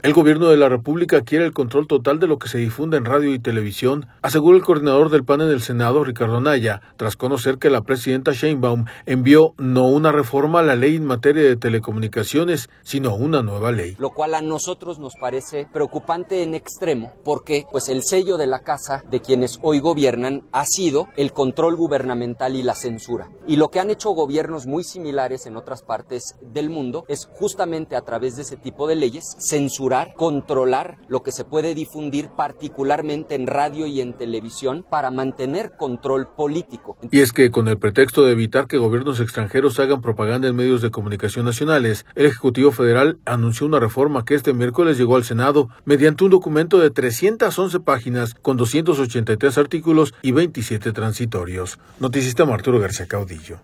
El gobierno de la República quiere el control total de lo que se difunde en radio y televisión, aseguró el coordinador del PAN en el Senado, Ricardo Anaya, tras conocer que la presidenta Sheinbaum envió no una reforma a la ley en materia de telecomunicaciones, sino una nueva ley. Lo cual a nosotros nos parece preocupante en extremo, porque pues el sello de la casa de quienes hoy gobiernan ha sido el control gubernamental y la censura. Y lo que han hecho gobiernos muy similares en otras partes del mundo es justamente a través de ese tipo de leyes censurar, controlar lo que se puede difundir particularmente en radio y en televisión para mantener control político. Y es que con el pretexto de evitar que gobiernos extranjeros hagan propaganda en medios de comunicación nacionales, el Ejecutivo Federal anunció una reforma que este miércoles llegó al Senado mediante un documento de 311 páginas con 283 artículos y 27 transitorios. Noticista Arturo García Caudillo.